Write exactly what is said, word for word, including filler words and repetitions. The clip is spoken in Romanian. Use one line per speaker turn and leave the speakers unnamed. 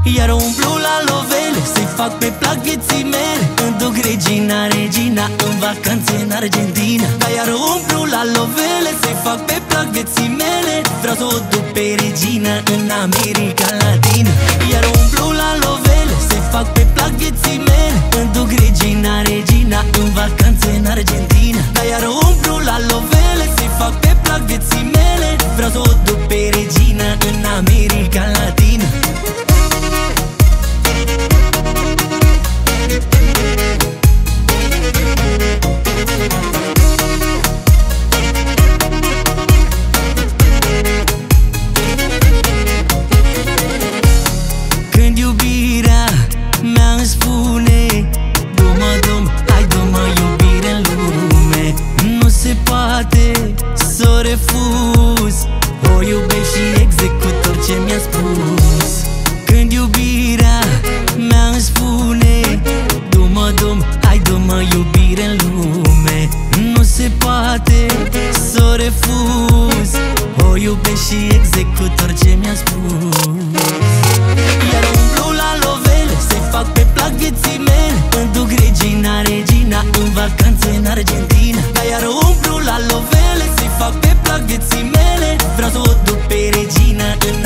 Iar umblu la lovele, să-i fac pe plac vieții mele. Îmi duc regina, regina în vacanțe în Argentina. Dar iar umblu la lovele, să-i fac pe plac vieții mele. Vreau să o duc pe regina în America Latină. Iar umblu la lovele, să-i fac pe plac vieții mele. Îmi duc regina, regina în vacanțe în Argentina. Dar iar umblu la lovele, să-i fac pe plac vieții mele. Vreau să o duc pe regina în America Latină. Când iubirea mea îmi spune du-mă, du-mă, hai du-mă iubire în lume, nu se poate să o refuz. O iubesc și execut orice mi-a spus. Când iubirea mea îmi spune du-mă, du-mă, hai du-mă iubire în lume, nu se poate să o refuz. O iubesc și execut orice mi-a spus. Iar umblu la lovele, să-i fac pe plac vieții mele. Îmi duc regina, regina în vacanțe în Argentina. Dar iar umblu la lovele, să-i fac pe plac vieții mele. Vreau să o duc pe regina în